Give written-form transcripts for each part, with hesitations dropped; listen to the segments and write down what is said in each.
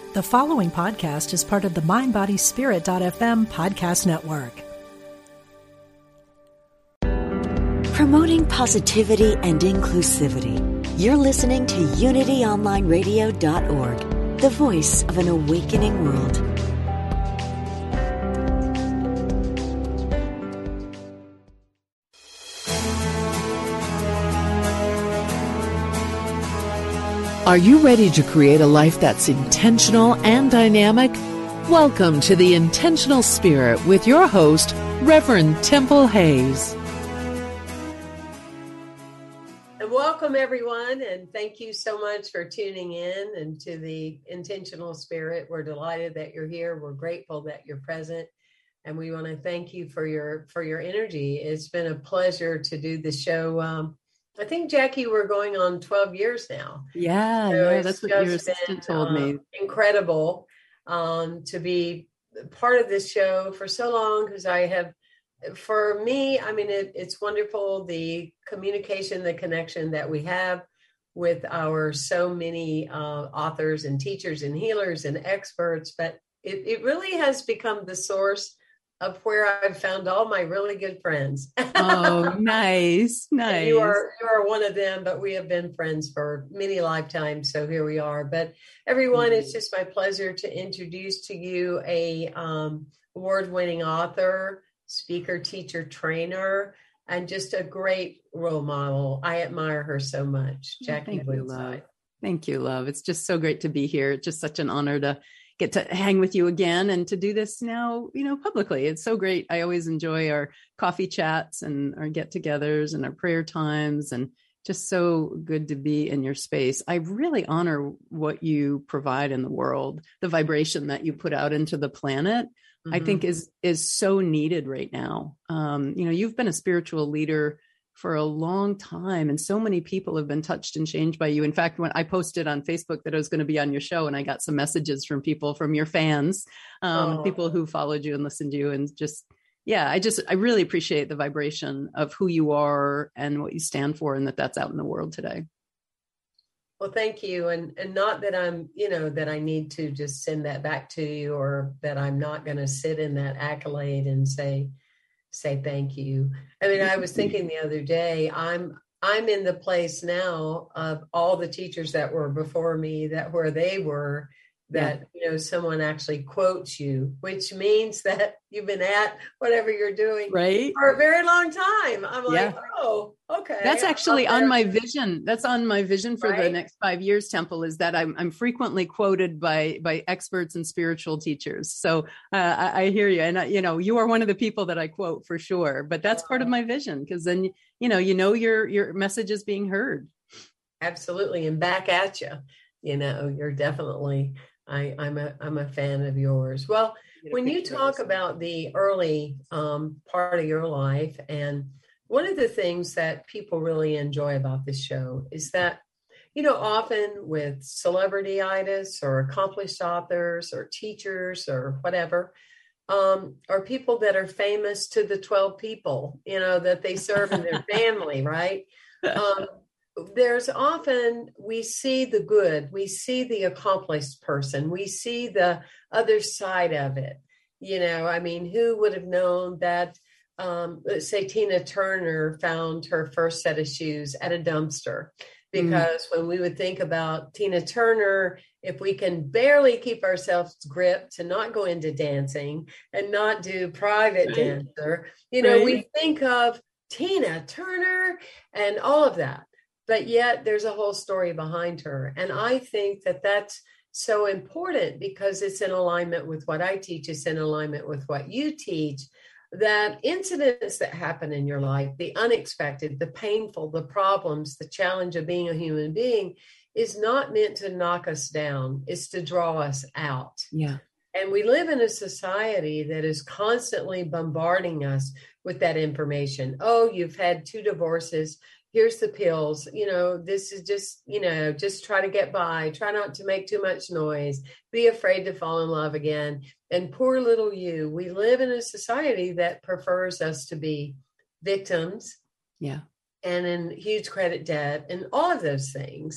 The following podcast is part of the MindBodySpirit.fm podcast network. Promoting positivity and inclusivity. You're listening to UnityOnlineRadio.org, the voice of an awakening world. Are you ready to create a life that's intentional and dynamic? Welcome to The Intentional Spirit with your host, Reverend Temple Hayes. And welcome, everyone, and thank you so much for tuning in and to The Intentional Spirit. We're delighted that you're here. We're grateful that you're present, and we want to thank you for your energy. It's been a pleasure to do the show. I think, Jackie, we're going on 12 years now. Yeah, that's what your assistant told me. Incredible to be part of this show for so long, because for me, I mean, it's wonderful, the communication, the connection that we have with our so many authors and teachers and healers and experts, but it really has become the source of where I've found all my really good friends. Oh, nice. You are one of them, but we have been friends for many lifetimes. So here we are. But everyone, it's just my pleasure to introduce to you a award-winning author, speaker, teacher, trainer, and just a great role model. I admire her so much. Jackie Woodside. Thank you, love. It's just so great to be here. It's just such an honor to get to hang with you again and to do this now, publicly. It's so great. I always enjoy our coffee chats and our get-togethers and our prayer times, and just so good to be in your space. I really honor what you provide in the world. The vibration that you put out into the planet, I think is so needed right now. You've been a spiritual leader for a long time, and so many people have been touched and changed by you. In fact, when I posted on Facebook that I was going to be on your show, and I got some messages from people, from your fans, people who followed you and listened to you, and I really appreciate the vibration of who you are and what you stand for, and that's out in the world today. Well, thank you. And not that I'm, that I need to just send that back to you, or that I'm not going to sit in that accolade and say thank you. I mean, I was thinking the other day, I'm in the place now of all the teachers that were before me, where they were, someone actually quotes you, which means that you've been at whatever you're doing for a very long time. I'm like, oh, okay. That's actually on my vision. That's on my vision for the next 5 years, Temple, is that I'm frequently quoted by experts and spiritual teachers. So I hear you. And, you are one of the people that I quote for sure, but that's part of my vision, because then, your message is being heard. Absolutely. And back at you, you're definitely, I'm a fan of yours. Well, when you talk about the early part of your life, and one of the things that people really enjoy about this show is that, often with celebrity-itis or accomplished authors or teachers or whatever, are people that are famous to the 12 people, that they serve in their family, right? There's often, we see the good, we see the accomplished person, we see the other side of it. Who would have known that, let's say Tina Turner found her first set of shoes at a dumpster? Because when we would think about Tina Turner, if we can barely keep ourselves gripped to not go into dancing and not do private dancer, we think of Tina Turner and all of that. But yet there's a whole story behind her. And I think that that's so important, because it's in alignment with what I teach. It's in alignment with what you teach, that incidents that happen in your life, the unexpected, the painful, the problems, the challenge of being a human being, is not meant to knock us down. It's to draw us out. Yeah. And we live in a society that is constantly bombarding us with that information. Oh, you've had 2 divorces. Here's the pills, this is just, just try to get by, try not to make too much noise, be afraid to fall in love again. And poor little you, we live in a society that prefers us to be victims. Yeah. And in huge credit debt and all of those things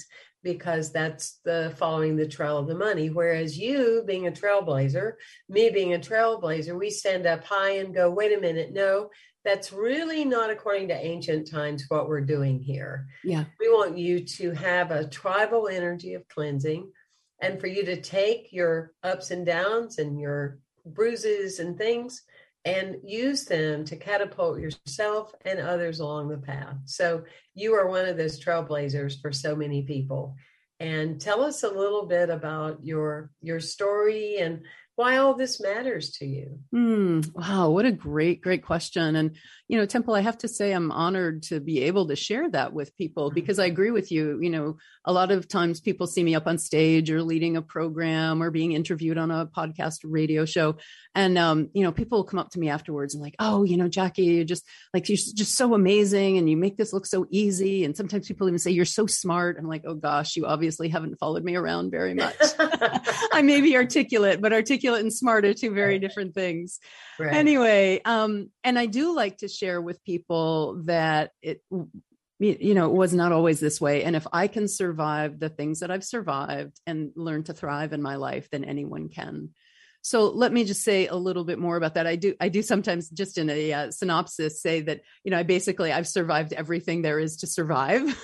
because that's the following the trail of the money. Whereas you being a trailblazer, me being a trailblazer, we stand up high and go, wait a minute, no, that's really not according to ancient times what we're doing here. Yeah. We want you to have a tribal energy of cleansing, and for you to take your ups and downs and your bruises and things and use them to catapult yourself and others along the path. So you are one of those trailblazers for so many people. And tell us a little bit about your story and why all this matters to you. Wow, what a great question. And, Temple, I have to say I'm honored to be able to share that with people, because I agree with you. A lot of times people see me up on stage or leading a program or being interviewed on a podcast radio show. And, people will come up to me afterwards and like, oh, Jackie, you're just so amazing. And you make this look so easy. And sometimes people even say, you're so smart. I'm like, oh gosh, you obviously haven't followed me around very much. I may be articulate, but articulate and smart are two very different things. Right. Anyway, and I do like to share with people that it was not always this way. And if I can survive the things that I've survived and learn to thrive in my life, then anyone can. So let me just say a little bit more about that. I do sometimes just in a synopsis say that, I've survived everything there is to survive.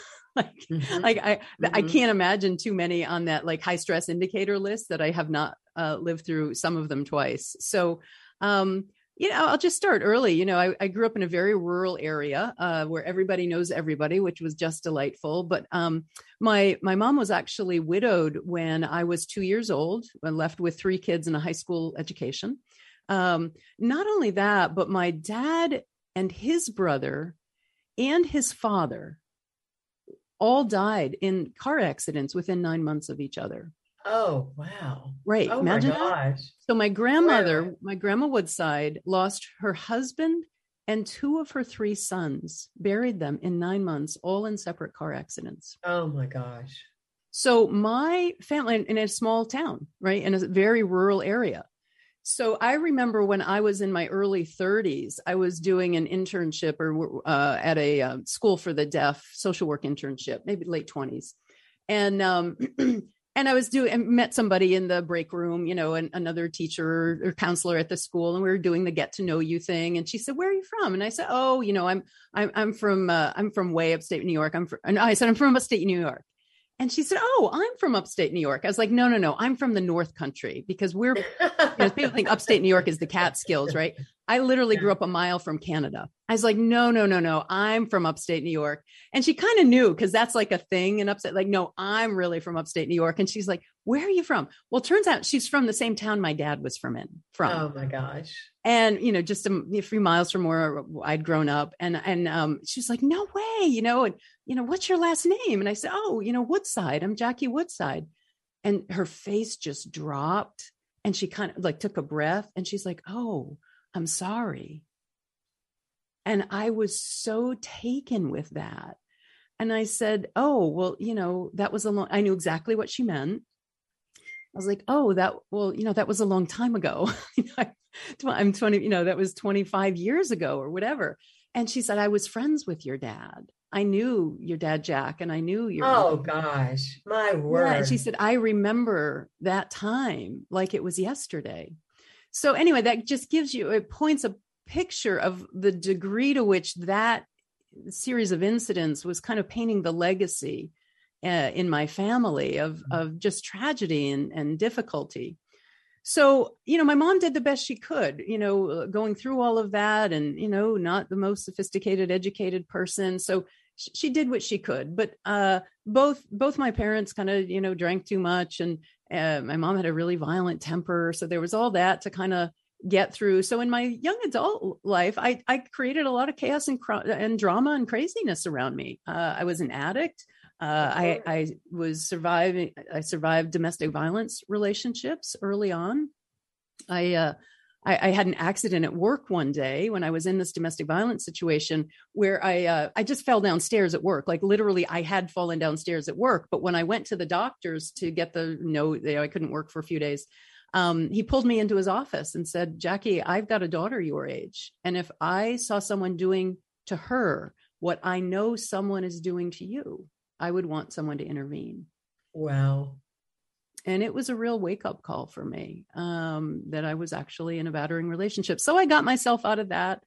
I can't imagine too many on that like high stress indicator list that I have not lived through some of them twice. So, I'll just start early. I grew up in a very rural area where everybody knows everybody, which was just delightful. But my mom was actually widowed when I was 2 years old and left with 3 kids and a high school education. Not only that, but my dad and his brother and his father all died in car accidents within 9 months of each other. Oh, wow. Right. Oh, imagine my gosh. that. So my grandmother, my grandma Woodside, lost her husband and 2 of her 3 sons, buried them in 9 months, all in separate car accidents. Oh my gosh. So my family in a small town, right, in a very rural area. So I remember when I was in my early 30s, I was doing an internship at a school for the deaf, social work internship, maybe late 20s. And and met somebody in the break room, and another teacher or counselor at the school, and we were doing the get to know you thing. And she said, "Where are you from?" And I said, "Oh, I'm from way upstate New York. I said, "I'm from upstate New York." And she said, "Oh, I'm from upstate New York." I was like, no, I'm from the North Country, because people think upstate New York is the Catskills, right? I literally grew up a mile from Canada. I was like, no, I'm from upstate New York. And she kind of knew, because that's like a thing in upstate, like, no, I'm really from upstate New York. And she's like, "Where are you from?" Well, turns out she's from the same town my dad was from. Oh my gosh. And, just a few miles from where I'd grown up. And she's like, "No way, what's your last name?" And I said, "Oh, Woodside. I'm Jackie Woodside." And her face just dropped, and she kind of like took a breath, and she's like, "Oh, I'm sorry." And I was so taken with that. And I said, "Oh, well, that was I knew exactly what she meant." I was like, "Oh, that was a long time ago." I'm 20, that was 25 years ago or whatever. And she said, "I was friends with your dad. I knew your dad, Jack, and I knew your." Oh gosh, my word. Yeah, and she said, "I remember that time like it was yesterday." So anyway, that just it points a picture of the degree to which that series of incidents was kind of painting the legacy in my family of just tragedy and difficulty. So, my mom did the best she could, going through all of that, and, not the most sophisticated, educated person. So she did what she could, but both my parents kind of, drank too much, and my mom had a really violent temper. So there was all that to kind of get through. So in my young adult life, I created a lot of chaos and drama and craziness around me. I was an addict. I survived domestic violence relationships early on. I had an accident at work one day when I was in this domestic violence situation where I just fell downstairs at work. Like literally I had fallen downstairs at work. But when I went to the doctors to get the note, I couldn't work for a few days. He pulled me into his office and said, "Jackie, I've got a daughter your age. And if I saw someone doing to her what I know someone is doing to you, I would want someone to intervene." Wow. And it was a real wake-up call for me, that I was actually in a battering relationship. So I got myself out of that.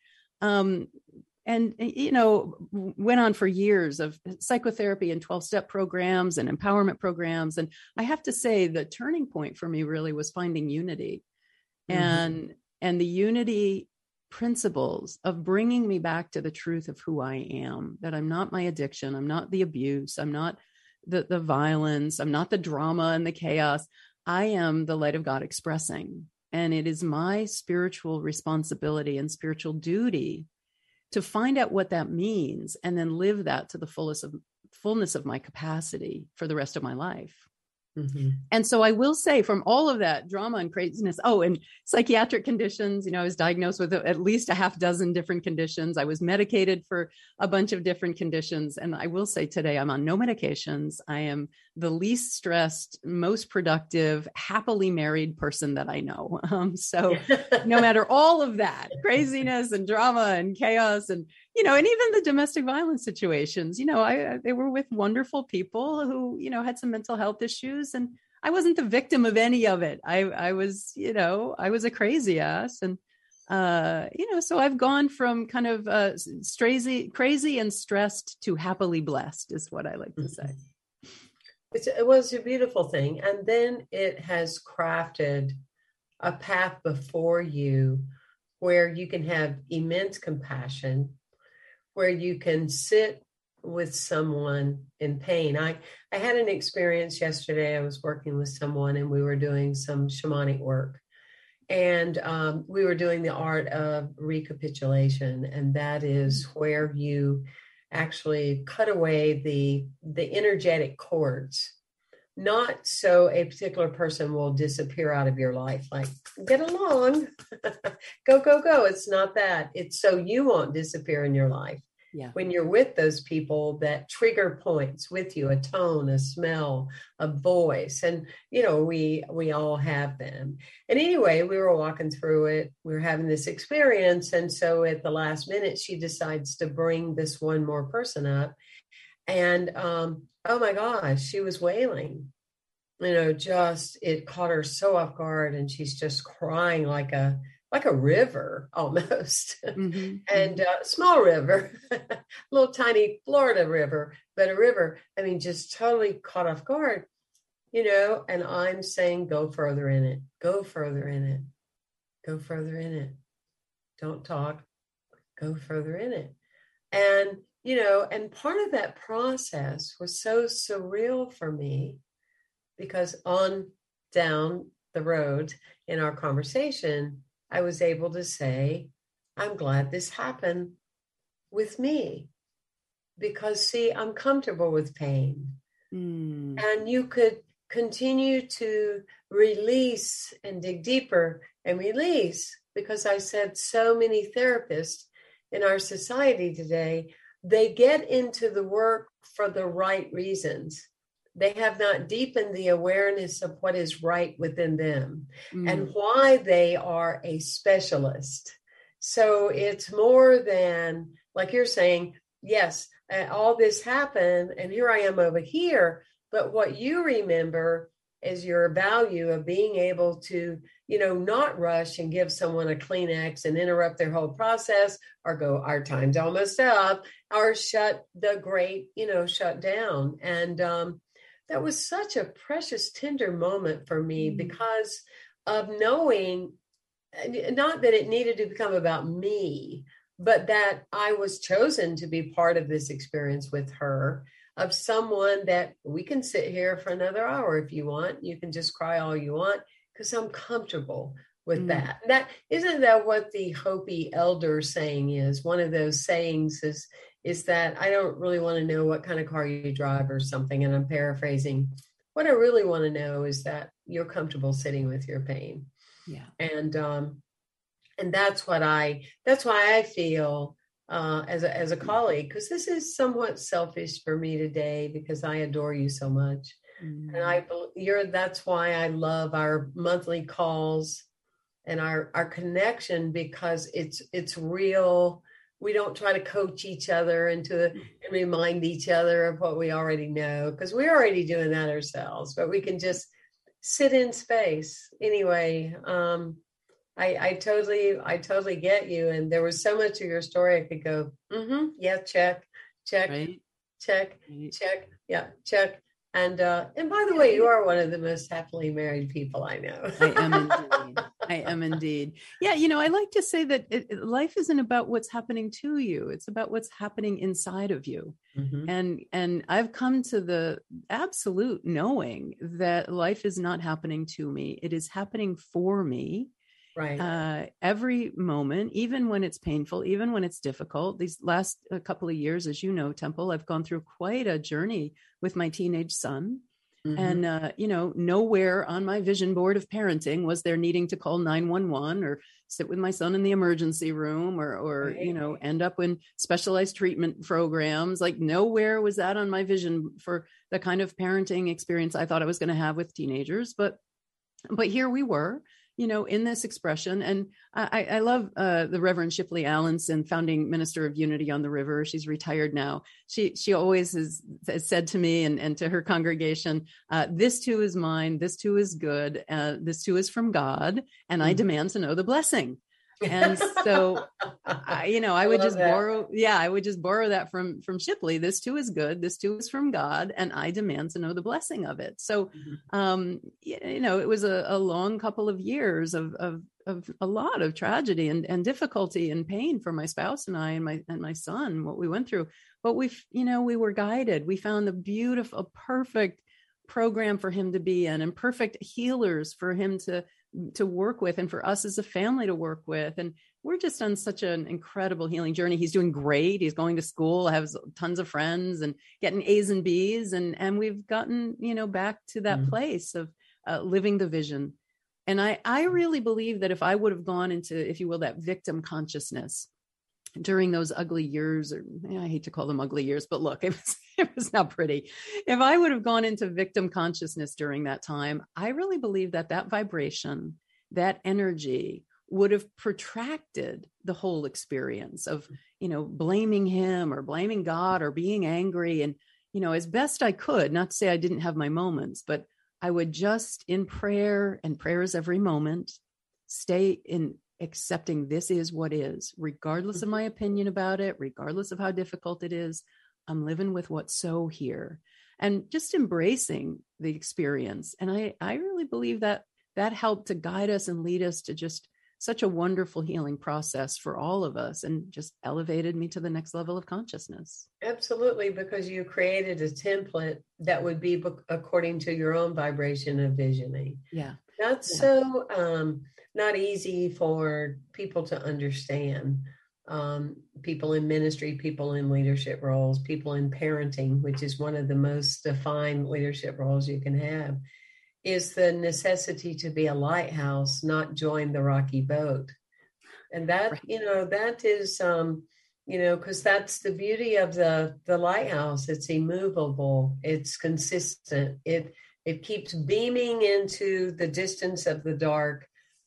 And, went on for years of psychotherapy and 12-step programs and empowerment programs. And I have to say the turning point for me really was finding unity, and the unity principles of bringing me back to the truth of who I am, that I'm not my addiction. I'm not the abuse. I'm not the violence. I'm not the drama and the chaos. I am the light of God expressing. And it is my spiritual responsibility and spiritual duty to find out what that means and then live that to the fullness of my capacity for the rest of my life. Mm-hmm. And so I will say, from all of that drama and craziness, and psychiatric conditions, I was diagnosed with at least a half dozen different conditions. I was medicated for a bunch of different conditions. And I will say today, I'm on no medications. I am the least stressed, most productive, happily married person that I know. So no matter all of that craziness and drama and chaos and, and even the domestic violence situations, they were with wonderful people who, had some mental health issues, and I wasn't the victim of any of it. I was a crazy ass. And, so I've gone from kind of crazy and stressed to happily blessed is what I like to say. It was a beautiful thing. And then it has crafted a path before you where you can have immense compassion, where you can sit with someone in pain. I had an experience yesterday. I was working with someone and we were doing some shamanic work, and we were doing the art of recapitulation. And that is where you actually cut away the energetic cords, not so a particular person will disappear out of your life, like get along, go. It's not that. It's so you won't disappear in your life. Yeah. When you're with those people that trigger points with you, a tone, a smell, a voice. And, we all have them. And anyway, we were walking through it. We were having this experience. And so at the last minute, she decides to bring this one more person up. And, oh my gosh, she was wailing, it caught her so off guard. And she's just crying like a river almost, and small river, little tiny Florida river, but a river. I mean, just totally caught off guard, and I'm saying, go further in it, go further in it, go further in it. Don't talk, go further in it. And, and part of that process was so surreal for me because on down the road in our conversation, I was able to say, I'm glad this happened with me because, see, I'm comfortable with pain. And you could continue to release and dig deeper and release, because I said so many therapists in our society today, they get into the work for the right reasons. They have not deepened the awareness of what is right within them and why they are a specialist. So it's more than, like you're saying, yes, all this happened and here I am over here. But what you remember is your value of being able to, not rush and give someone a Kleenex and interrupt their whole process or go, our time's almost up, or shut down. And, that was such a precious, tender moment for me because of knowing, not that it needed to become about me, but that I was chosen to be part of this experience with her, of someone that we can sit here for another hour if you want. You can just cry all you want because I'm comfortable with that. Isn't that what the Hopi elder saying is? One of those sayings is that I don't really want to know what kind of car you drive or something. And I'm paraphrasing. What I really want to know is that you're comfortable sitting with your pain. Yeah. And that's why I feel as a colleague, because this is somewhat selfish for me today because I adore you so much. And that's why I love our monthly calls and our connection, because it's real we don't try to coach each other and remind each other of what we already know, because we're already doing that ourselves, but we can just sit in space. Anyway, I totally get you. And there was so much of your story I could go, yeah, check, right. check, right. check, yeah, check. And by the way, you are one of the most happily married people I know. I am indeed. Yeah. You know, I like to say that life isn't about what's happening to you. It's about what's happening inside of you. Mm-hmm. And I've come to the absolute knowing that life is not happening to me. It is happening for me. Right. Every moment, even when it's painful, even when it's difficult. These last couple of years, as you know, Temple, I've gone through quite a journey with my teenage son. Mm-hmm. And, you know, nowhere on my vision board of parenting was there needing to call 911 or sit with my son in the emergency room or right. you know, end up in specialized treatment programs. Like nowhere was that on my vision for the kind of parenting experience I thought I was going to have with teenagers. But here we were, you know, in this expression. And I love the Reverend Shipley Allenson, founding minister of Unity on the River. She's retired now. She always has said to me and to her congregation, this too is mine. This too is good. This too is from God. And I demand to know the blessing. And so, I would just borrow that from Shipley. This too is good. This too is from God. And I demand to know the blessing of it. So, it was a long couple of years of a lot of tragedy and difficulty and pain for my spouse and I and my son, what we went through. But we were guided. We found the beautiful, perfect program for him to be in and perfect healers for him to work with and for us as a family to work with. And we're just on such an incredible healing journey. He's doing great. He's going to school, has tons of friends and getting A's and B's. And we've gotten, back to that place of living the vision. And I really believe that if I would have gone into, if you will, that victim consciousness during those ugly years, or I hate to call them ugly years, but look, it was not pretty. If I would have gone into victim consciousness during that time, I really believe that vibration, that energy would have protracted the whole experience of, blaming him or blaming God or being angry. And, as best I could, not to say I didn't have my moments, but I would just in prayer, and prayers every moment, stay in accepting this is what is, regardless of my opinion about it, regardless of how difficult it is. I'm living with what's so here and just embracing the experience. And I really believe that helped to guide us and lead us to just such a wonderful healing process for all of us and just elevated me to the next level of consciousness. Absolutely, because you created a template that would be according to your own vibration of visioning. Yeah. That's so not easy for people to understand. People in ministry, people in leadership roles, people in parenting, which is one of the most defined leadership roles you can have, is the necessity to be a lighthouse, not join the rocky boat. And that, right. That is, because that's the beauty of the lighthouse. It's immovable. It's consistent. It keeps beaming into the distance of the dark.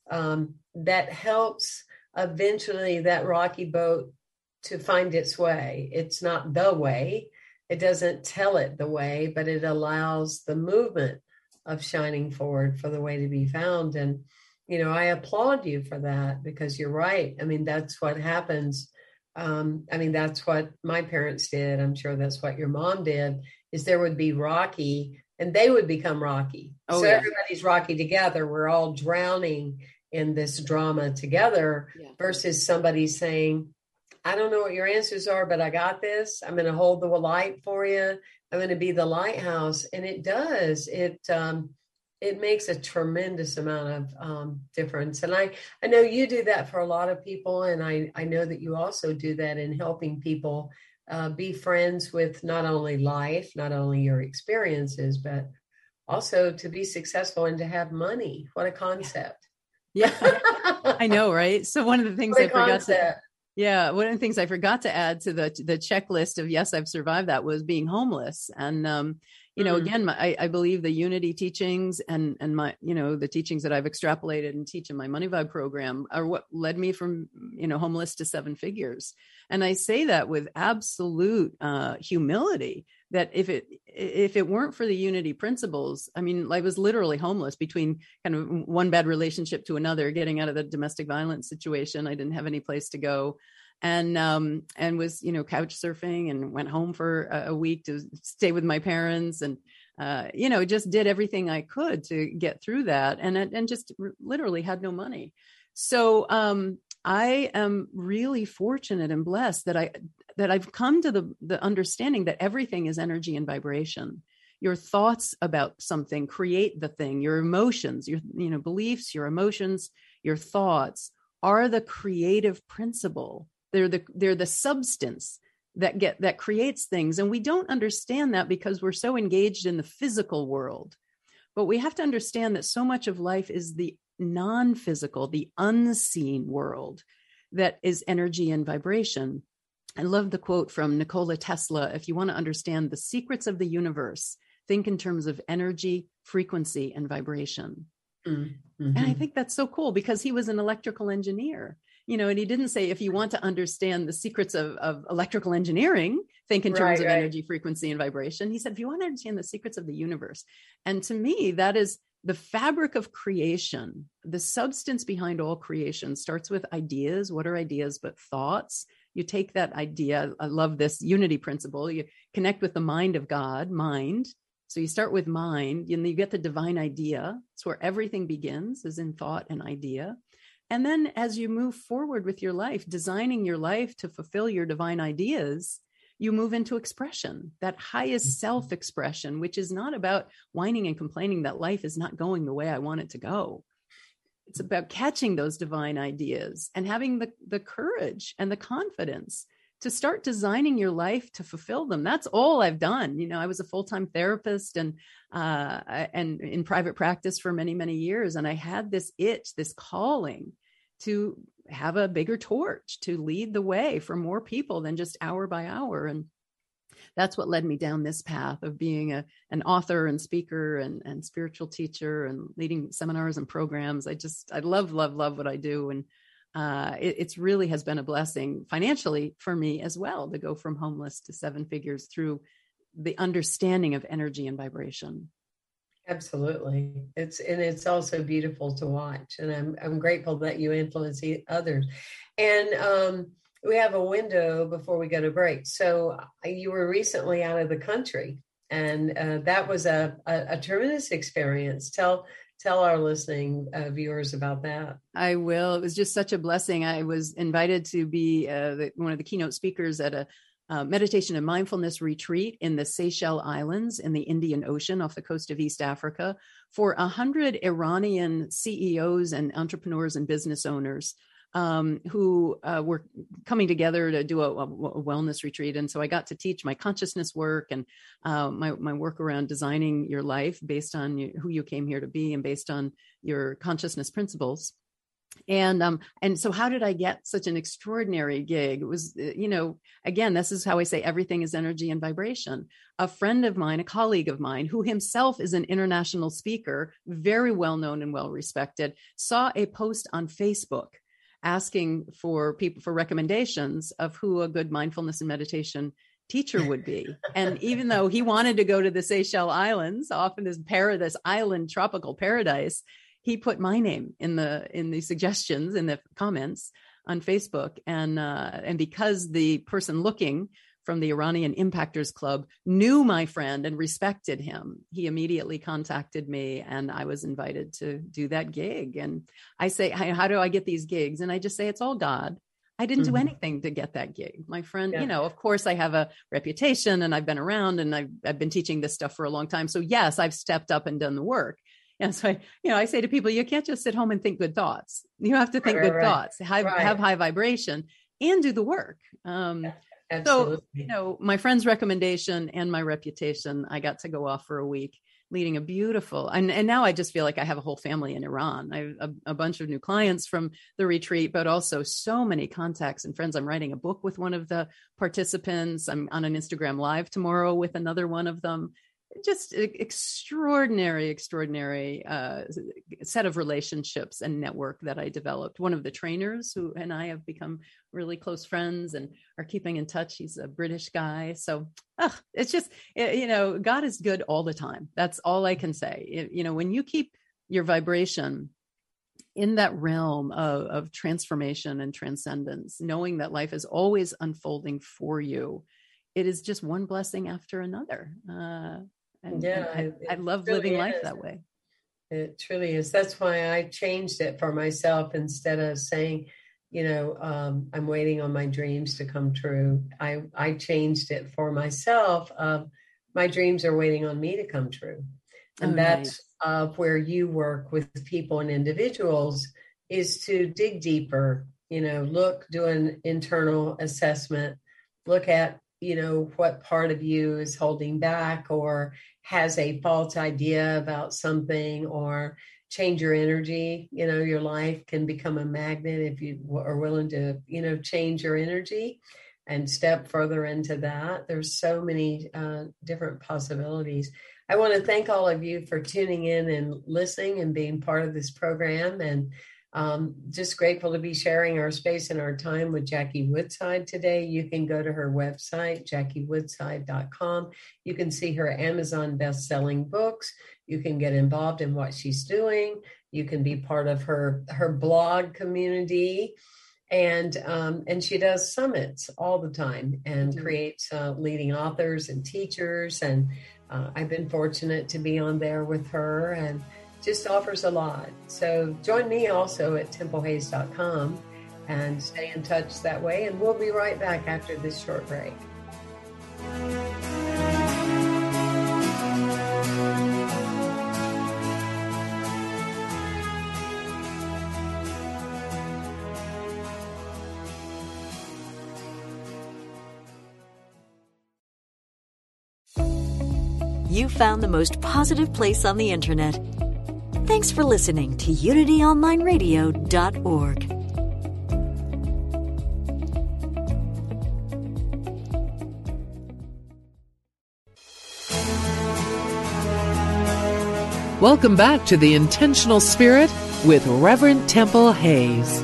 That helps eventually that rocky boat to find its way. It's not the way. It doesn't tell it the way, but it allows the movement of shining forward for the way to be found. And, I applaud you for that, because you're right. I mean, that's what happens. That's what my parents did. I'm sure that's what your mom did, is there would be rocky and they would become rocky. Oh, so yeah. Everybody's rocky together. We're all drowning in this drama together, versus somebody saying, I don't know what your answers are, but I got this. I'm going to hold the light for you. I'm going to be the lighthouse. And it does. It makes a tremendous amount of difference. And I know you do that for a lot of people. And I know that you also do that in helping people be friends with not only life, not only your experiences, but also to be successful and to have money. What a concept. Yeah, I know, right? So one of the things one of the things I forgot to add to the checklist of, yes, I've survived that, was being homeless. And, Again, I believe the unity teachings and my, the teachings that I've extrapolated and teach in my Money Vibe program are what led me from, homeless to 7 figures. And I say that with absolute humility, that if it weren't for the unity principles, I mean, I was literally homeless between kind of one bad relationship to another, getting out of the domestic violence situation. I didn't have any place to go. And was, couch surfing and went home for a week to stay with my parents and, just did everything I could to get through that and just literally had no money. So, I am really fortunate and blessed that I've come to the understanding that everything is energy and vibration. Your thoughts about something create the thing. Your emotions, your beliefs, your emotions, your thoughts are the creative principle. They're the substance that creates things. And we don't understand that because we're so engaged in the physical world. But we have to understand that so much of life is the non-physical, the unseen world that is energy and vibration. I love the quote from Nikola Tesla. If you want to understand the secrets of the universe, think in terms of energy, frequency, and vibration. Mm-hmm. And I think that's so cool because he was an electrical engineer. And he didn't say, if you want to understand the secrets of electrical engineering, think in terms of energy, frequency, and vibration. He said, if you want to understand the secrets of the universe. And to me, that is the fabric of creation. The substance behind all creation starts with ideas. What are ideas but thoughts? You take that idea. I love this unity principle. You connect with the mind of God, mind. So you start with mind, and you get the divine idea. It's where everything begins, is in thought and idea. And then as you move forward with your life, designing your life to fulfill your divine ideas, you move into expression, that highest self-expression, which is not about whining and complaining that life is not going the way I want it to go. It's about catching those divine ideas and having the courage and the confidence to start designing your life to fulfill them. That's all I've done. I was a full-time therapist and in private practice for many, many years. And I had this itch, this calling to have a bigger torch, to lead the way for more people than just hour by hour. And that's what led me down this path of being an author and speaker and spiritual teacher and leading seminars and programs. I love what I do. And it's really has been a blessing financially for me as well to go from homeless to 7 figures through the understanding of energy and vibration. Absolutely. It's also beautiful to watch. And I'm grateful that you influence others. And we have a window before we go to break. So you were recently out of the country, and that was a tremendous experience. Tell our listening viewers about that. I will. It was just such a blessing. I was invited to be one of the keynote speakers at a meditation and mindfulness retreat in the Seychelles Islands in the Indian Ocean off the coast of East Africa for 100 Iranian CEOs and entrepreneurs and business owners who were coming together to do a wellness retreat. And so I got to teach my consciousness work and my work around designing your life based on who you came here to be and based on your consciousness principles. And so how did I get such an extraordinary gig? It was, again, this is how I say everything is energy and vibration. A friend of mine, a colleague of mine, who himself is an international speaker, very well known and well respected, saw a post on Facebook asking for people for recommendations of who a good mindfulness and meditation teacher would be. And even though he wanted to go to the Seychelles Islands, off in this island tropical paradise, he put my name in the suggestions, in the comments on Facebook. And because the person looking from the Iranian Impactors Club knew my friend and respected him, he immediately contacted me and I was invited to do that gig. And I say, how do I get these gigs? And I just say, it's all God. I didn't do anything to get that gig. My friend, of course I have a reputation and I've been around and I've been teaching this stuff for a long time. So yes, I've stepped up and done the work. And so I say to people, you can't just sit home and think good thoughts. You have to think good thoughts, have high vibration and do the work. So, my friend's recommendation and my reputation, I got to go off for a week leading a beautiful, and now I just feel like I have a whole family in Iran. I have a bunch of new clients from the retreat, but also so many contacts and friends. I'm writing a book with one of the participants. I'm on an Instagram Live tomorrow with another one of them. just extraordinary set of relationships and network that I developed. One of the trainers who and I have become really close friends and are keeping in touch. He's a British guy. So it's just, God is good all the time. That's all I can say. When you keep your vibration in that realm of transformation and transcendence, knowing that life is always unfolding for you, it is just one blessing after another. I love really living life that way. It truly is. That's why I changed it for myself. Instead of saying, I'm waiting on my dreams to come true, I changed it for myself. My dreams are waiting on me to come true. And that's where you work with people and individuals, is to dig deeper, do an internal assessment, look at, what part of you is holding back or has a false idea about something, or change your energy. Your life can become a magnet if you are willing to, change your energy and step further into that. There's so many different possibilities. I want to thank all of you for tuning in and listening and being part of this program, and just grateful to be sharing our space and our time with Jackie Woodside today. You can go to her website, JackieWoodside.com. You can see her Amazon best-selling books. You can get involved in what she's doing. You can be part of her blog community. And she does summits all the time and creates leading authors and teachers. And I've been fortunate to be on there with her, and just offers a lot. So join me also at TempleHayes.com and stay in touch that way. And we'll be right back after this short break. You found the most positive place on the internet. Thanks for listening to UnityOnlineRadio.org. Welcome back to The Intentional Spirit with Reverend Temple Hayes.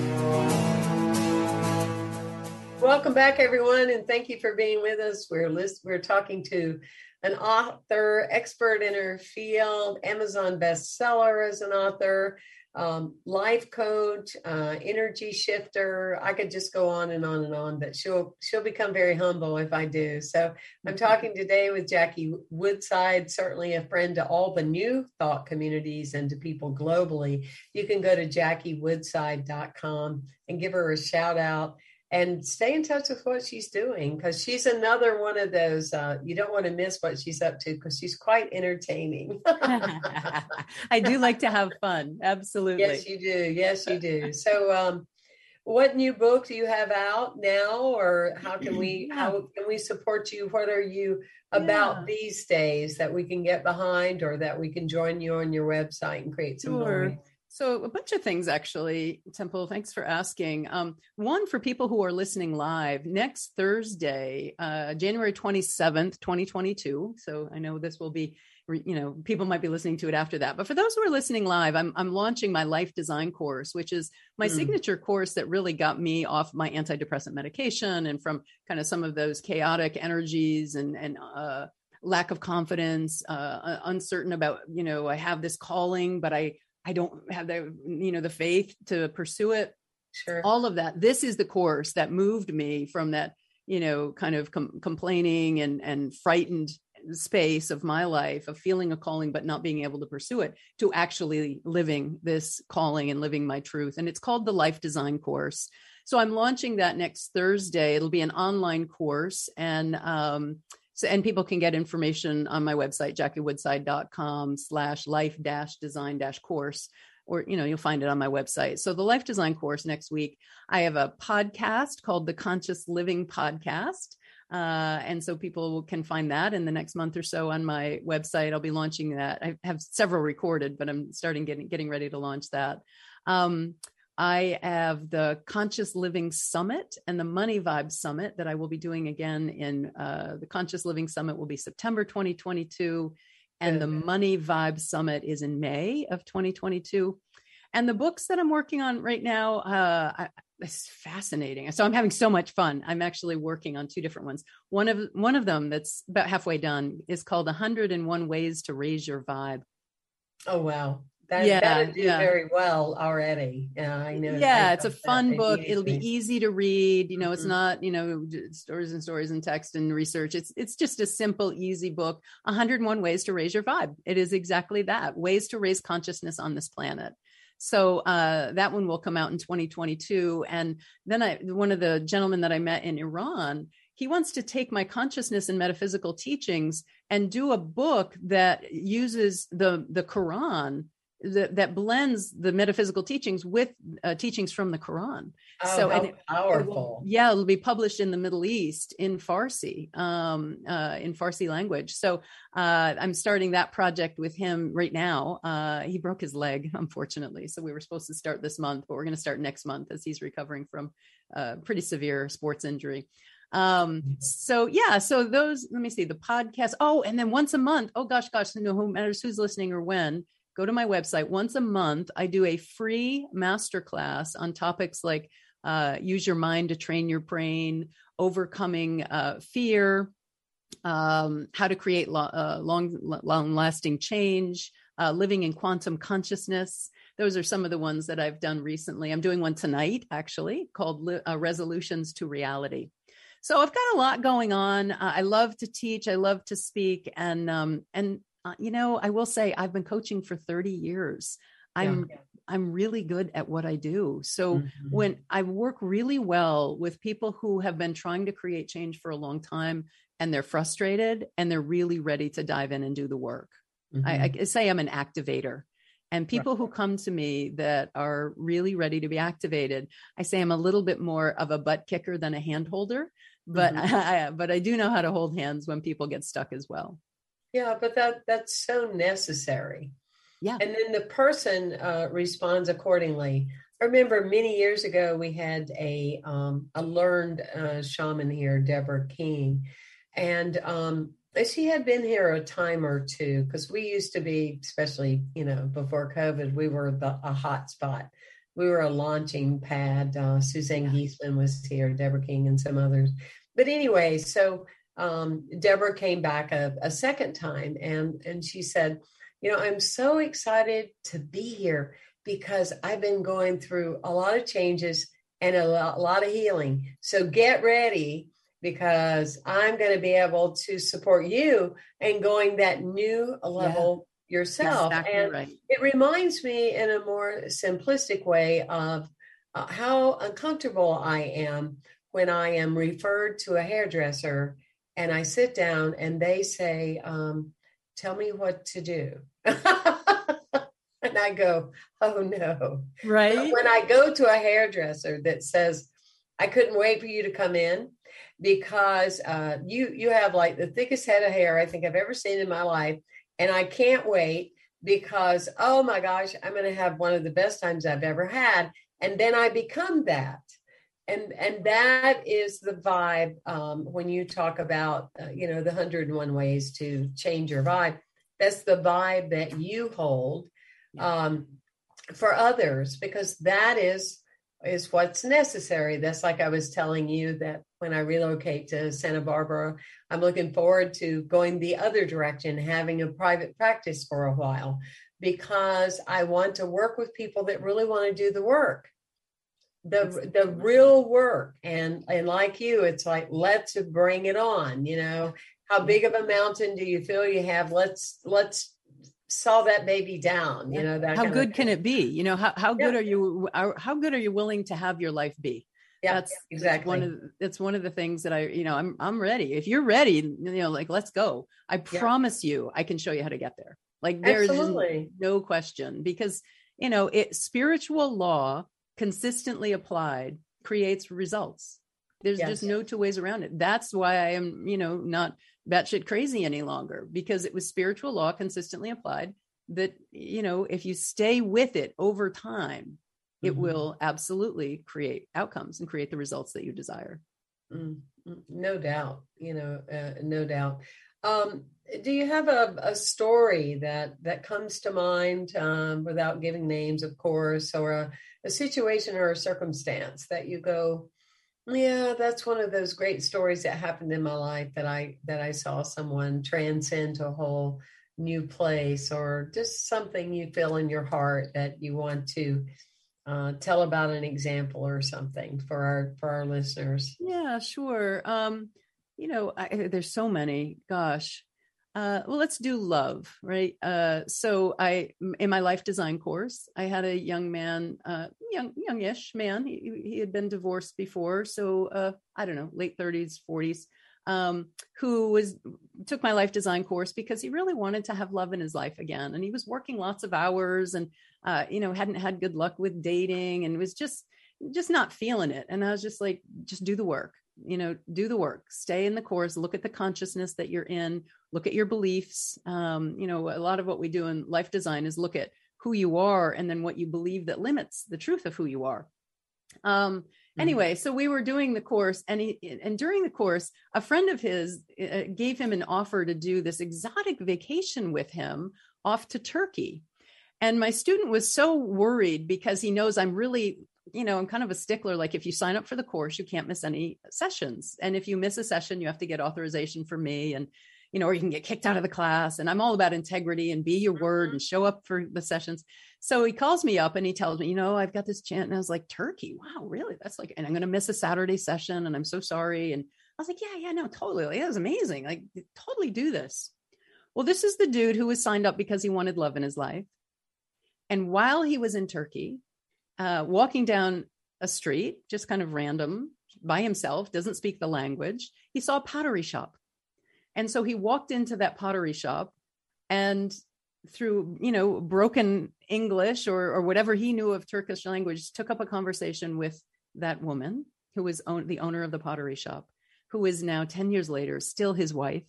Welcome back, everyone, and thank you for being with us. We're talking to an author, expert in her field, Amazon bestseller as an author, life coach, energy shifter. I could just go on and on and on, but she'll become very humble if I do. So I'm talking today with Jackie Woodside, certainly a friend to all the new thought communities and to people globally. You can go to JackieWoodside.com and give her a shout out. And stay in touch with what she's doing, because she's another one of those, you don't want to miss what she's up to, because she's quite entertaining. I do like to have fun. Absolutely. Yes, you do. Yes, you do. So what new book do you have out now, or how can we support you? What are you about these days that we can get behind, or that we can join you on your website and create some noise? So a bunch of things, actually, Temple. Thanks for asking. One, for people who are listening live, next Thursday, January 27th, 2022. So I know this will be, people might be listening to it after that. But for those who are listening live, I'm launching my life design course, which is my signature course that really got me off my antidepressant medication and from kind of some of those chaotic energies and lack of confidence, uncertain about, I have this calling, but I don't have the faith to pursue it. Sure. All of that. This is the course that moved me from that, kind of complaining and frightened space of my life of feeling a calling, but not being able to pursue it, to actually living this calling and living my truth. And it's called the Life Design Course. So I'm launching that next Thursday. It'll be an online course, and people can get information on my website, JackieWoodside.com/life-design-course, or, you'll find it on my website. So the Life Design Course next week, I have a podcast called the Conscious Living Podcast. And so people can find that in the next month or so on my website. I'll be launching that. I have several recorded, but I'm getting ready to launch that. I have the Conscious Living Summit and the Money Vibe Summit that I will be doing again in the Conscious Living Summit will be September 2022. And the Money Vibe Summit is in May of 2022. And the books that I'm working on right now, it's fascinating. So I'm having so much fun. I'm actually working on 2 different ones. One of them that's about halfway done is called 101 Ways to Raise Your Vibe. Oh, wow. That'll do very well already. I know. Yeah, it's a fun book. It'll be easy to read. It's not, stories and stories and text and research. It's just a simple, easy book. 101 Ways to Raise Your Vibe. It is exactly that. Ways to raise consciousness on this planet. So that one will come out in 2022. And then one of the gentlemen that I met in Iran, he wants to take my consciousness and metaphysical teachings and do a book that uses the Quran, that blends the metaphysical teachings with teachings from the Quran. Oh, so powerful. It'll be published in the Middle East in Farsi, in Farsi language. So I'm starting that project with him right now. He broke his leg, unfortunately. So we were supposed to start this month, but we're going to start next month as he's recovering from pretty severe sports injury. So those, let me see, the podcast. Oh, and then once a month, no matters who's listening or when, go to my website. Once a month, I do a free masterclass on topics like use your mind to train your brain, overcoming fear, how to create long-lasting change, living in quantum consciousness. Those are some of the ones that I've done recently. I'm doing one tonight, actually, called Resolutions to Reality. So I've got a lot going on. I love to teach. I love to speak. And I will say I've been coaching for 30 years. I'm really good at what I do. So when I work really well with people who have been trying to create change for a long time and they're frustrated and they're really ready to dive in and do the work. I say I'm an activator. And people who come to me that are really ready to be activated, I say I'm a little bit more of a butt kicker than a hand holder, but I do know how to hold hands when people get stuck as well. Yeah, but that's so necessary. Yeah. And then the person responds accordingly. I remember many years ago, we had a learned shaman here, Deborah King. And she had been here a time or two, because we used to be, especially, before COVID, we were a hot spot. We were a launching pad. Suzanne Giesman was here, Deborah King, and some others. But anyway, so Deborah came back a second time and she said, I'm so excited to be here because I've been going through a lot of changes and a lot of healing. So get ready, because I'm going to be able to support you and going that new level yourself. Exactly, and right. It reminds me in a more simplistic way of how uncomfortable I am when I am referred to a hairdresser and I sit down and they say, tell me what to do. And I go, oh no. Right. But when I go to a hairdresser that says, I couldn't wait for you to come in because you have like the thickest head of hair I think I've ever seen in my life. And I can't wait because, oh my gosh, I'm going to have one of the best times I've ever had. And then I become that. And that is the vibe when you talk about, the 101 ways to change your vibe. That's the vibe that you hold for others, because that is what's necessary. That's like I was telling you that when I relocate to Santa Barbara, I'm looking forward to going the other direction, having a private practice for a while, because I want to work with people that really want to do the work. The real work. And like you, it's like, let's bring it on. How big of a mountain do you feel you have? Let's saw that baby down. That how good can it be? How good are you? How good are you willing to have your life be? Yeah, that's exactly. It's one of the things that I'm ready. If you're ready, let's go. I promise you, I can show you how to get there. Like there's no question, because spiritual law consistently applied creates results. There's just no two ways around it. That's why I am, not batshit crazy any longer, because it was spiritual law consistently applied that, if you stay with it over time, it will absolutely create outcomes and create the results that you desire. No doubt, no doubt. Do you have a story that comes to mind, without giving names, of course, or a situation or a circumstance that you go, yeah, that's one of those great stories that happened in my life that I saw someone transcend to a whole new place, or just something you feel in your heart that you want to tell about, an example or something for our listeners? Yeah, sure. There's so many. Gosh. Well, let's do love, right? So in my life design course, I had a young man, youngish man. He had been divorced before. So, I don't know, late 30s, 40s, who took my life design course because he really wanted to have love in his life again. And he was working lots of hours and, hadn't had good luck with dating and was just not feeling it. And I was just like, just do the work. Do the work, stay in the course, look at the consciousness that you're in, look at your beliefs. A lot of what we do in life design is look at who you are and then what you believe that limits the truth of who you are. Anyway, so we were doing the course and during the course, a friend of his gave him an offer to do this exotic vacation with him off to Turkey. And my student was so worried because he knows I'm really, I'm kind of a stickler. Like if you sign up for the course, you can't miss any sessions. And if you miss a session, you have to get authorization from me and, or you can get kicked out of the class. And I'm all about integrity and be your word and show up for the sessions. So he calls me up and he tells me, I've got this chant. And I was like, Turkey. Wow, really? That's like, and I'm going to miss a Saturday session. And I'm so sorry. And I was like, yeah, no, totally. Like, that was amazing. Like totally do this. Well, this is the dude who was signed up because he wanted love in his life. And while he was in Turkey, walking down a street, just kind of random by himself, doesn't speak the language, he saw a pottery shop. And so he walked into that pottery shop and through, broken English or whatever he knew of Turkish language, took up a conversation with that woman who was the owner of the pottery shop, who is now 10 years later, still his wife.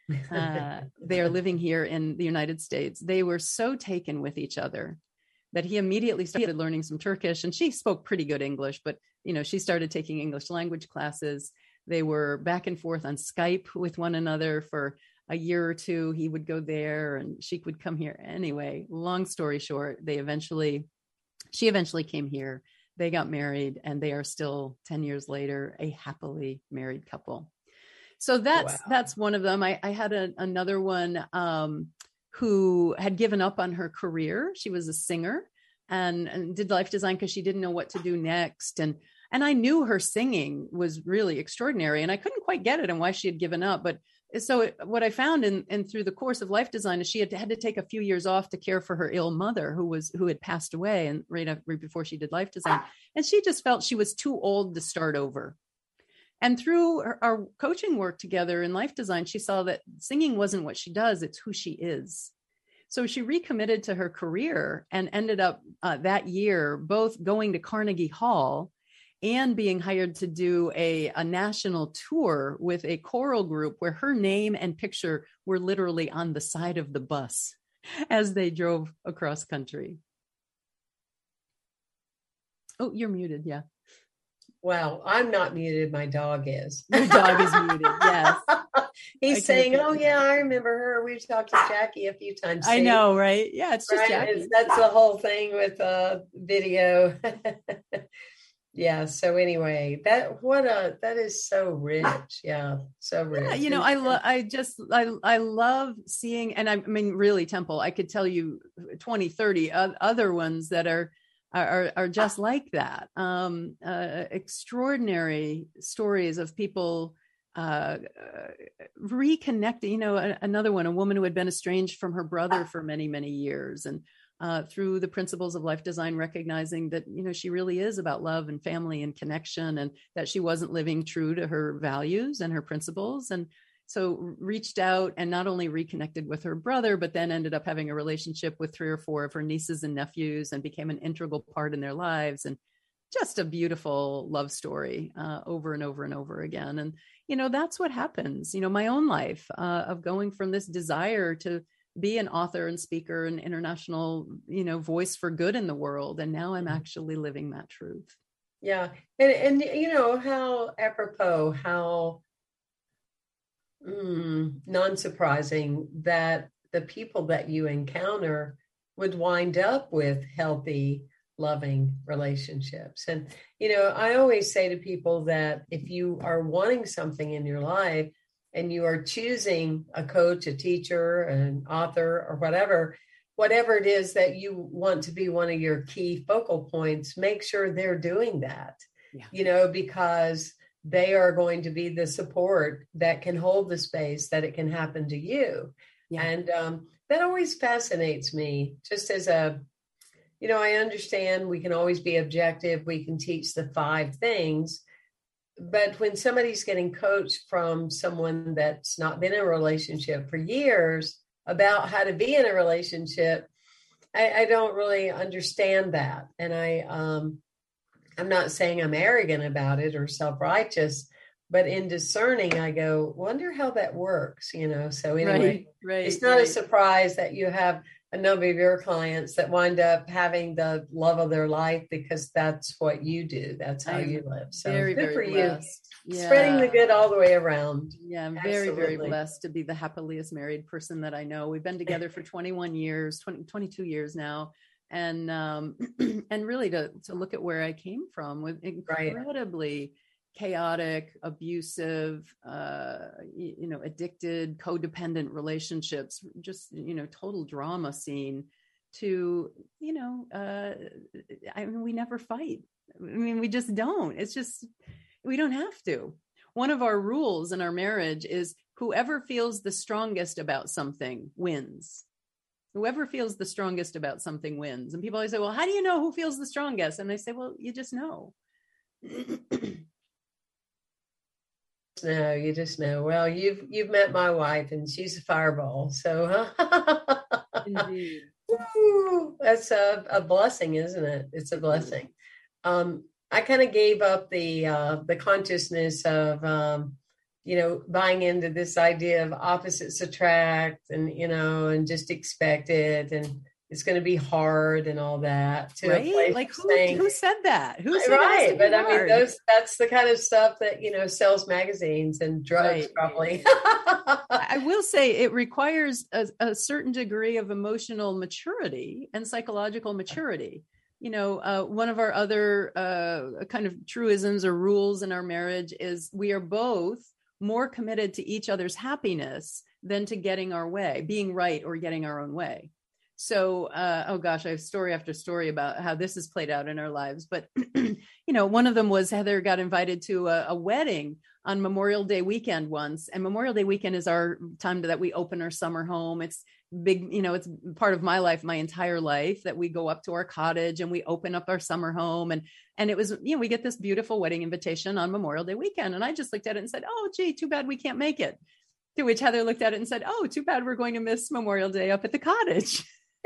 They are living here in the United States. They were so taken with each other that he immediately started learning some Turkish, and she spoke pretty good English, but, she started taking English language classes. They were back and forth on Skype with one another for a year or two. He would go there and she would come here. Anyway, long story short, she eventually came here. They got married and they are still 10 years later, a happily married couple. So that's one of them. I had another one, who had given up on her career. She was a singer and did life design because she didn't know what to do next. And I knew her singing was really extraordinary and I couldn't quite get it and why she had given up. But so what I found in through the course of life design is she had to take a few years off to care for her ill mother who had passed away and right before she did life design. And she just felt she was too old to start over. And through our coaching work together in life design, she saw that singing wasn't what she does, it's who she is. So she recommitted to her career and ended up that year both going to Carnegie Hall and being hired to do a national tour with a choral group where her name and picture were literally on the side of the bus as they drove across country. Oh, you're muted. Yeah. Wow, I'm not muted. My dog is. Your dog is muted. Yes. He's saying, "Oh yeah, I remember her. We've talked to Jackie a few times." I know, right? Yeah, it's just Jackie. That's the whole thing with video. Yeah. So anyway, that is so rich. Yeah, so rich. Yeah, I love seeing, and I mean, really, Temple. I could tell you 20, 30 other ones that are just like that. Extraordinary stories of people reconnecting. Another one, a woman who had been estranged from her brother for many, many years, and through the principles of life design, recognizing that she really is about love and family and connection, and that she wasn't living true to her values and her principles, and so reached out and not only reconnected with her brother, but then ended up having a relationship with 3 or 4 of her nieces and nephews and became an integral part in their lives. And just a beautiful love story over and over and over again. And, that's what happens, my own life of going from this desire to be an author and speaker and international, voice for good in the world. And now I'm actually living that truth. Yeah. And how apropos, how non-surprising that the people that you encounter would wind up with healthy, loving relationships. And, I always say to people that if you are wanting something in your life and you are choosing a coach, a teacher, an author, or whatever it is that you want to be one of your key focal points, make sure they're doing that, because they are going to be the support that can hold the space that it can happen to you. Yeah. And that always fascinates me, just as I understand we can always be objective. We can teach the 5 things, but when somebody's getting coached from someone that's not been in a relationship for years about how to be in a relationship, I don't really understand that. And I'm not saying I'm arrogant about it or self-righteous, but in discerning, I go, wonder how that works, So anyway, right, it's not a surprise that you have a number of your clients that wind up having the love of their life because that's what you do. That's how you live. So very, good very for blessed. You. Yeah. Spreading the good all the way around. Yeah, I'm very, very blessed to be the happiest married person that I know. We've been together for 21 years, 22 years now. And and really to look at where I came from with incredibly chaotic, abusive, addicted, codependent relationships, just, total drama scene to, we never fight. We just don't. It's just, we don't have to. One of our rules in our marriage is whoever feels the strongest about something wins. Whoever feels the strongest about something wins. And people always say, well, how do you know who feels the strongest? And I say, well, you just know. No, you just know. Well, you've met my wife and she's a fireball. So Indeed. Woo, that's a blessing, isn't it? It's a blessing. I kind of gave up the consciousness of buying into this idea of opposites attract and, and just expect it. And it's going to be hard and all that. Right? Like who said that? Who said right? But I mean, that's the kind of stuff that, sells magazines and drugs probably. I will say it requires a certain degree of emotional maturity and psychological maturity. One of our other kind of truisms or rules in our marriage is we are both more committed to each other's happiness than to getting our way, being right or getting our own way. So, I have story after story about how this has played out in our lives. But, one of them was Heather got invited to a wedding on Memorial Day weekend once. And Memorial Day weekend is our time that we open our summer home. It's big, it's part of my life, my entire life, that we go up to our cottage and we open up our summer home. And it was, we get this beautiful wedding invitation on Memorial Day weekend. And I just looked at it and said, oh, gee, too bad we can't make it. To which Heather looked at it and said, oh, too bad we're going to miss Memorial Day up at the cottage.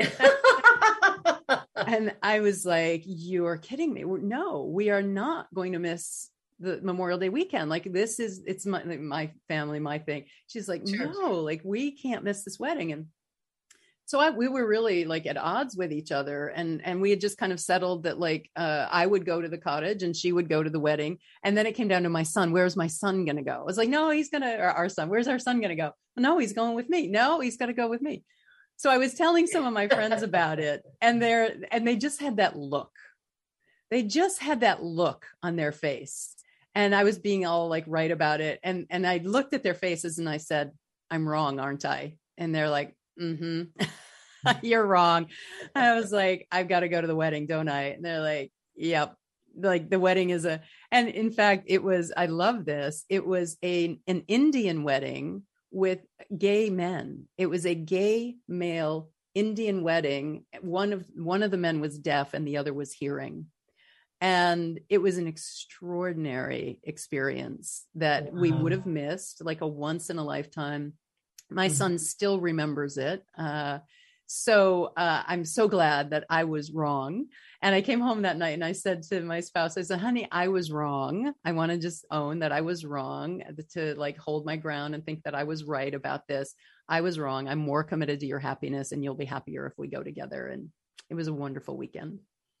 And I was like, you are kidding me. No, we are not going to miss the Memorial Day weekend. Like it's my family, my thing. She's like, no, like we can't miss this wedding. And so we were really like at odds with each other. And we had just kind of settled that like, I would go to the cottage and she would go to the wedding. And then it came down to my son. Where's my son going to go? I was like, no, our son, where's our son going to go? No, he's going with me. No, he's going to go with me. So I was telling some of my friends about it and they just had that look. They just had that look on their face. And I was being all like right about it. And I looked at their faces and I said, I'm wrong, aren't I? And they're like, you're wrong. And I was like, I've got to go to the wedding, don't I? And they're like, yep. Like the wedding is and in fact, I love this. It was an Indian wedding with gay men. It was a gay male Indian wedding. One of the men was deaf and the other was hearing. And it was an extraordinary experience that we would have missed, like a once in a lifetime. My son still remembers it. So I'm so glad that I was wrong. And I came home that night and I said to my spouse, I said, honey, I was wrong. I want to just own that I was wrong, to like hold my ground and think that I was right about this. I was wrong. I'm more committed to your happiness and you'll be happier if we go together. And it was a wonderful weekend.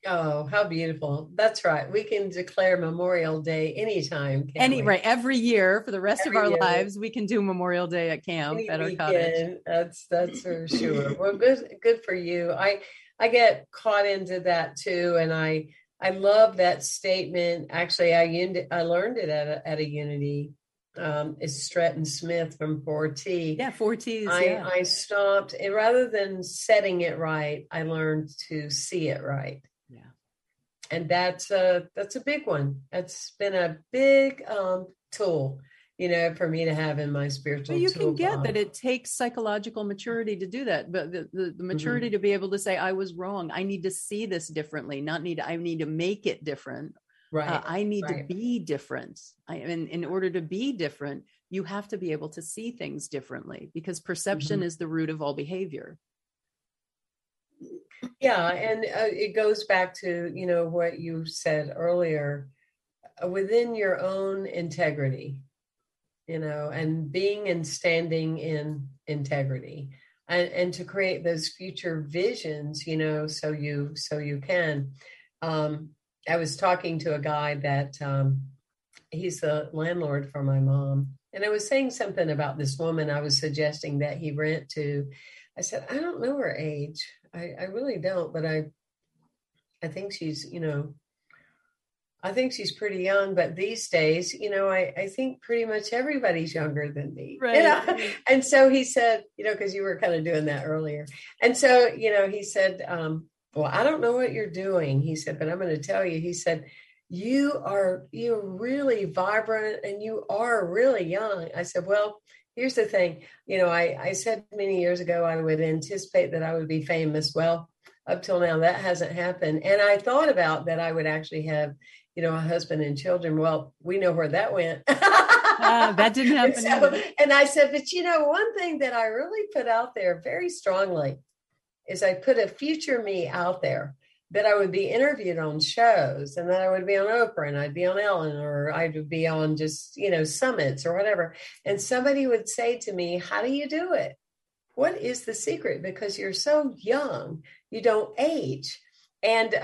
Oh, how beautiful. That's right. We can declare Memorial Day anytime, can't we? Right. Every year for the rest of Every our year. lives, we can do Memorial Day at camp Any at our cottage. weekend. That's for sure. Well, good for you. I get caught into that too, and I love that statement. Actually, I learned it at a Unity. It's Stretton Smith from 4T. Yeah, 4Ts. I stopped, and rather than setting it right, I learned to see it right. Yeah. And that's a big one. That's been a big tool, for me to have in my spiritual. But you tool can get box. that it takes psychological maturity to do that. But the maturity to be able to say, I was wrong. I need to see this differently. I need to make it different. Right. I need to be different. And in order to be different, you have to be able to see things differently, because perception is the root of all behavior. Yeah. And it goes back to, what you said earlier, within your own integrity, and being and standing in integrity, and to create those future visions, so you can. I was talking to a guy that he's the landlord for my mom. And I was saying something about this woman I was suggesting that he rent to. I said, I don't know her age. I really don't, but I think she's, I think she's pretty young, but these days, I think pretty much everybody's younger than me. Right. And so he said, because you were kind of doing that earlier. And so, he said, well, I don't know what you're doing. He said, but I'm going to tell you. He said, you're really vibrant and you are really young. I said, well, here's the thing. I said many years ago, I would anticipate that I would be famous. Well, up till now, that hasn't happened. And I thought about that I would actually have, a husband and children. Well, we know where that went. That didn't happen. And I said, but one thing that I really put out there very strongly is I put a future me out there, that I would be interviewed on shows, and that I would be on Oprah, and I'd be on Ellen, or I would be on just, summits or whatever. And somebody would say to me, how do you do it? What is the secret? Because you're so young, you don't age. And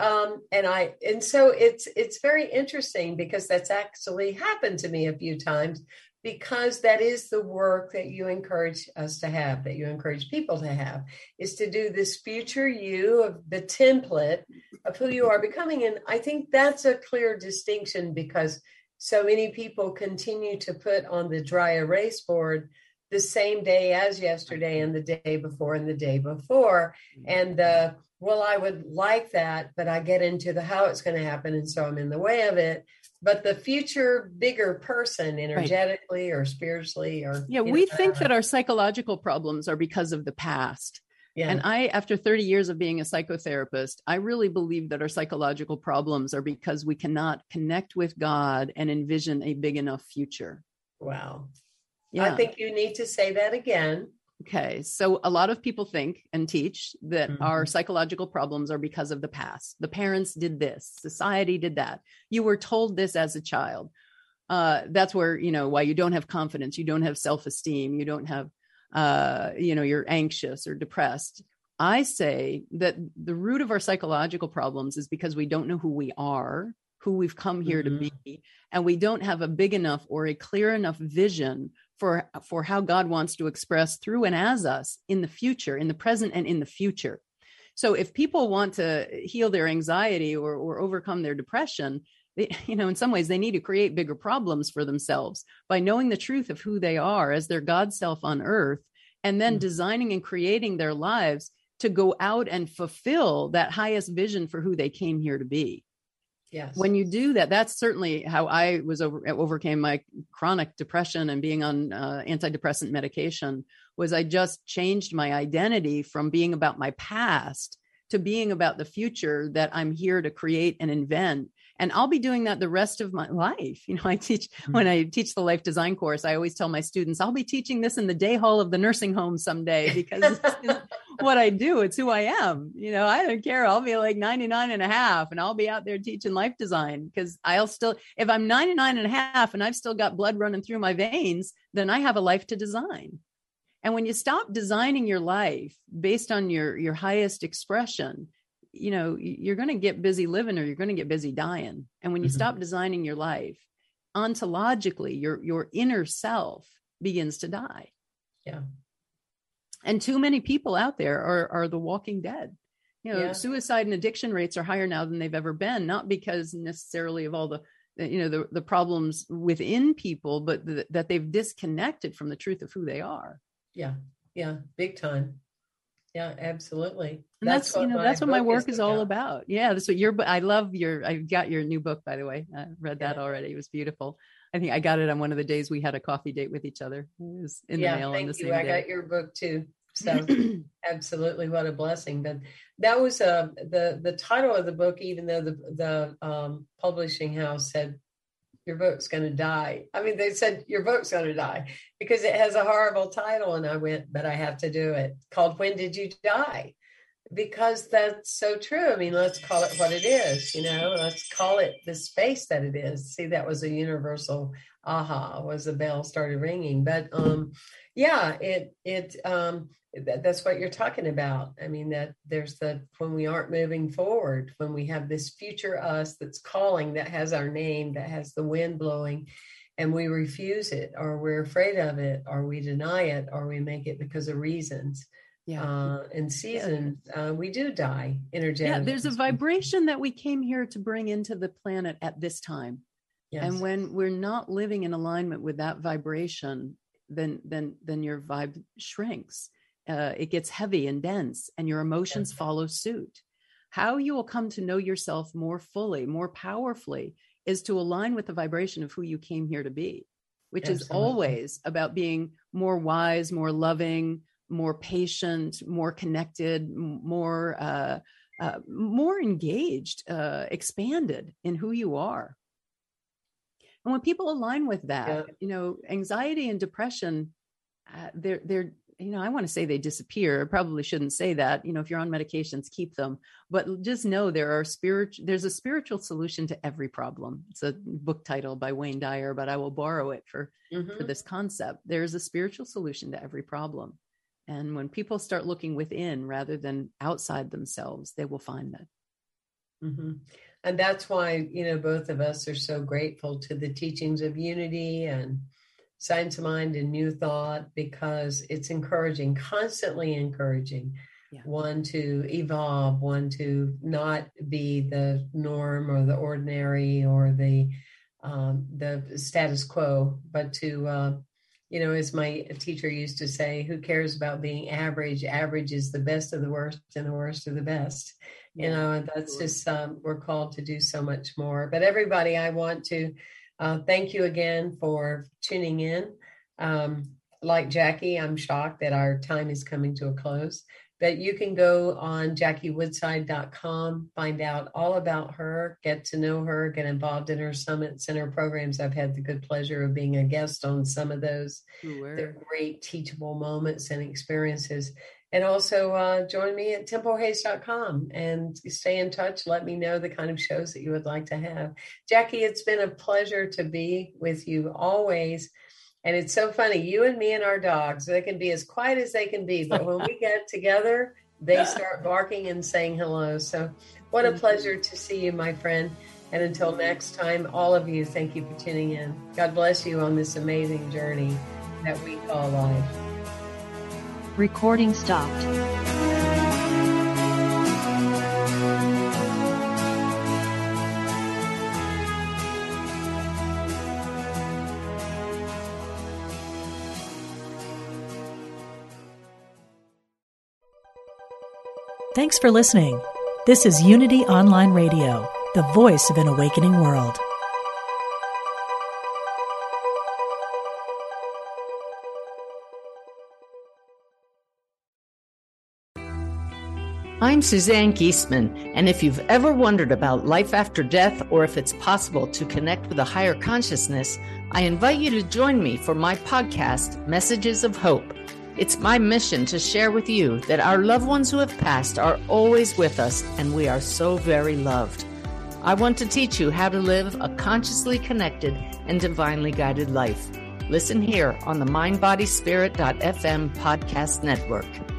so it's very interesting, because that's actually happened to me a few times, because that is the work that you encourage us to have, that you encourage people to have, is to do this future you, of the template of who you are becoming. And I think that's a clear distinction, because so many people continue to put on the dry erase board the same day as yesterday, and the day before, and the day before. And well, I would like that, but I get into the how it's going to happen, and so I'm in the way of it. But the future bigger person, energetically or spiritually, or we think that our psychological problems are because of the past. Yeah. And after 30 years of being a psychotherapist, I really believe that our psychological problems are because we cannot connect with God and envision a big enough future. Wow. Yeah. I think you need to say that again. Okay. So a lot of people think and teach that our psychological problems are because of the past. The parents did this, society did that. You were told this as a child. That's where, why you don't have confidence, you don't have self-esteem, you don't have, you're anxious or depressed. I say that the root of our psychological problems is because we don't know who we are, who we've come here to be, and we don't have a big enough or a clear enough vision for how God wants to express through and as us in the future, in the present and in the future. So if people want to heal their anxiety or overcome their depression, in some ways they need to create bigger problems for themselves by knowing the truth of who they are as their God self on earth, and then designing and creating their lives to go out and fulfill that highest vision for who they came here to be. Yes. When you do that, that's certainly how I was overcame my chronic depression and being on antidepressant medication. Was I just changed my identity from being about my past to being about the future that I'm here to create and invent. And I'll be doing that the rest of my life. I teach when I teach the life design course, I always tell my students, I'll be teaching this in the day hall of the nursing home someday, because this is what I do. It's who I am. I don't care. I'll be like 99 and a half and I'll be out there teaching life design, because if I'm 99 and a half and I've still got blood running through my veins, then I have a life to design. And when you stop designing your life based on your highest expression, you're going to get busy living or you're going to get busy dying. And when you stop designing your life, ontologically, your inner self begins to die. Yeah. And too many people out there are the walking dead. Suicide and addiction rates are higher now than they've ever been, not because necessarily of all the problems within people, but that they've disconnected from the truth of who they are. Yeah. Yeah. Big time. Yeah, absolutely. And that's what my work is all about. Yeah. That's what I got your new book, by the way. I read that already. It was beautiful. I think I got it on one of the days we had a coffee date with each other. It was in the mail on the same day. I got your book too. So absolutely, what a blessing. But that was the title of the book, even though the publishing house said, your book's going to die. I mean, they said your book's going to die because it has a horrible title. And I went, but I have to do it, called When Did You Die? Because that's so true. I mean, let's call it what it is, let's call it the space that it is. See, that was a universal aha, was the bell started ringing. But that's what you're talking about. I mean, that there's when we aren't moving forward, when we have this future us that's calling, that has our name, that has the wind blowing, and we refuse it, or we're afraid of it, or we deny it, or we make it because of reasons. And seasons, we do die energetically. Yeah, there's a vibration that we came here to bring into the planet at this time. Yes. And when we're not living in alignment with that vibration, then your vibe shrinks. It gets heavy and dense, and your emotions follow suit. How you will come to know yourself more fully, more powerfully, is to align with the vibration of who you came here to be, which is always about being more wise, more loving, more patient, more connected, more engaged, expanded in who you are. And when people align with that, anxiety and depression, they're I want to say they disappear. I probably shouldn't say that. If you're on medications, keep them. But just know there's a spiritual solution to every problem. It's a book title by Wayne Dyer, but I will borrow it for this concept. There's a spiritual solution to every problem. And when people start looking within rather than outside themselves, they will find that. Mm-hmm. And that's why, both of us are so grateful to the teachings of unity and Science of Mind and New Thought, because it's encouraging, constantly encouraging one to evolve, one to not be the norm or the ordinary or the status quo, but to, as my teacher used to say, who cares about being average? Average is the best of the worst and the worst of the best. And that's just, we're called to do so much more. But everybody, I want to thank you again for tuning in. Like Jackie, I'm shocked that our time is coming to a close, but you can go on JackieWoodside.com, find out all about her, get to know her, get involved in her summits and her programs. I've had the good pleasure of being a guest on some of those. Sure. They're great teachable moments and experiences. And also join me at TempleHayes.com and stay in touch. Let me know the kind of shows that you would like to have. Jackie, it's been a pleasure to be with you always. And it's so funny. You and me and our dogs, they can be as quiet as they can be. But when we get together, they start barking and saying hello. So what a pleasure to see you, my friend. And until next time, all of you, thank you for tuning in. God bless you on this amazing journey that we call life. Recording stopped. Thanks for listening. This is Unity Online Radio, the voice of an awakening world. I'm Suzanne Geisman, and if you've ever wondered about life after death or if it's possible to connect with a higher consciousness, I invite you to join me for my podcast, Messages of Hope. It's my mission to share with you that our loved ones who have passed are always with us, and we are so very loved. I want to teach you how to live a consciously connected and divinely guided life. Listen here on the MindBodySpirit.fm podcast network.